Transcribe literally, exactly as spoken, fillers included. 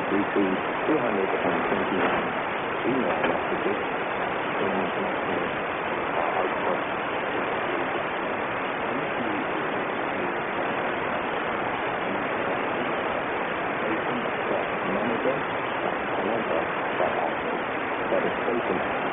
received two hundred twenty-nine email messages in connection with our output. Manager, Canada, South Africa, that is taken